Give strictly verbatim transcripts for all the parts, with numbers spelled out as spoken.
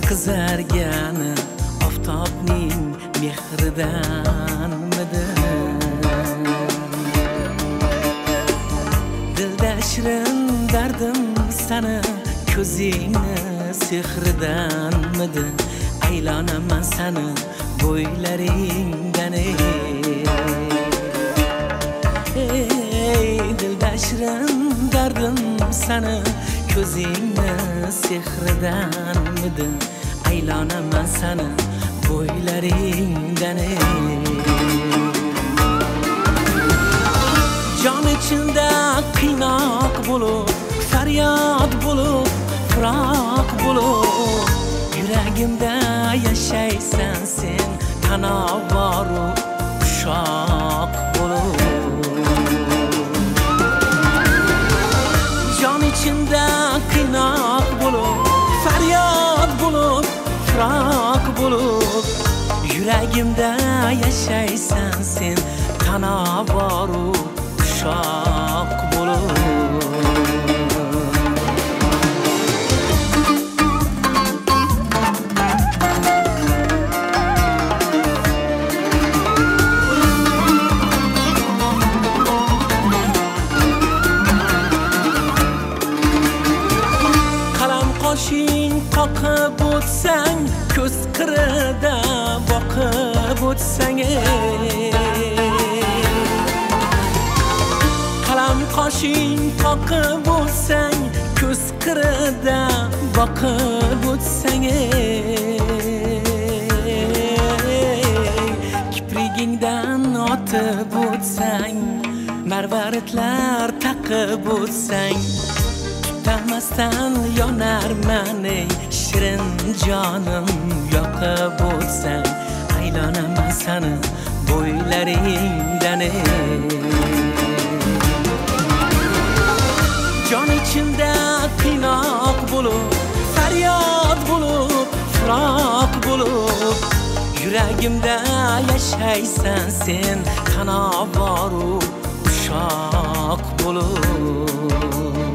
qizargani oftobning mehridanmidi? Dilda shirin dardim sani ko'zingni sehridanmidi? Aylanaman sani bo'ylaringdan ey dilda shirin dardim sani ko'zingni sehridanmidi? Aylanaman sani bo'ylaringdan jon ichimda qiynoq bo'lib faryod bo'lib firoq bo'lib yuragimda yashaysan sen tanovoru ushoq bo'lib jon ichimda qiynoq bo'lib faryod bo'lib firoq bo'lib yuragimda yashaysan sen tanovoru ushoq bo'lib qoshing qoqib o'tsang ko'z qirida boqib o'tsang qalam qoshing qoqib o'tsang ko'z qirida boqib o'tsang kiprigingdan otib o'tsang marvaritlar taqib o'tsang Damasdan yonarman ey shirin jonim yoqib o'tsang aylanaman sani bo'ylaringdan jon ichimda qiynoq bo'lib faryod bo'lib firoq bo'lib yuragimda yashaysan sen tanovoru ushoq bo'lib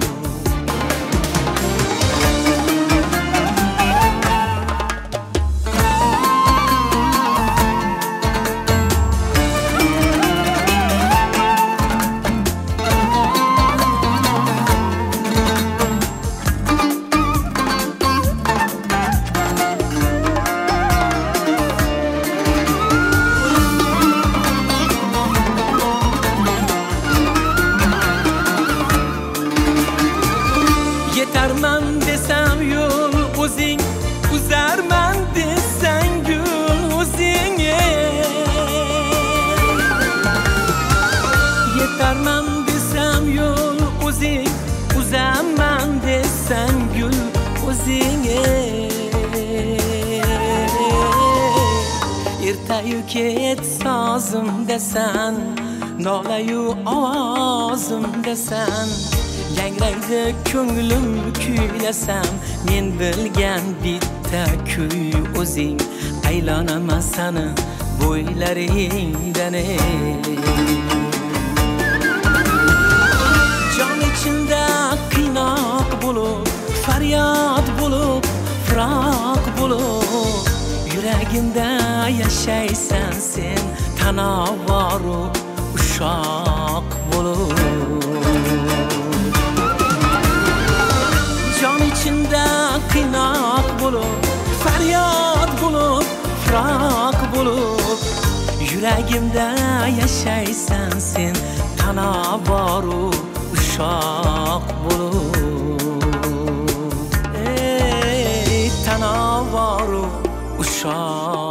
yetarman desam yo'l o'zing uzarman desang gul o'zing yetarman desam yo'l o'zing uzaman desang gul o'zing ertayu kech sozim desan nolayu ovozim desan yangraydi ko'nglim kuylasam men bilgan bitta kuy o'zing aylanaman sani bo'ylaringdan jon ichimda qiynoq bo'lib faryod bo'lib firoq bo'lib yuragimda yashaysan sen tanovoru ushoq bo'lib jon ichimda qiynoq bo'lib faryod bo'lib firoq bo'lib yuragimda yashaysan sen tanovoru ushoq bo'lib ey tanovoru ushoq